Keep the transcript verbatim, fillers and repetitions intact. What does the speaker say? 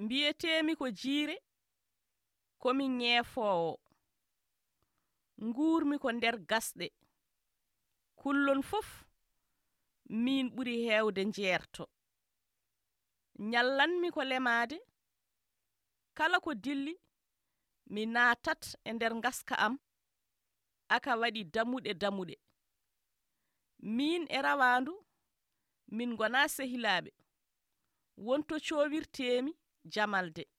Mbiyetemi ko jiire komi ñeefoowo nguurmi ko nder gasɗe kullon fof min ɓuri heewde njeerto ñallanmi ko lemaade kala ko dilli mi naatat e nder ngaska am aka waɗi damuɗe damuɗe min e rawaandu min gona sehilaaɓe wonto coowirtemi jamalde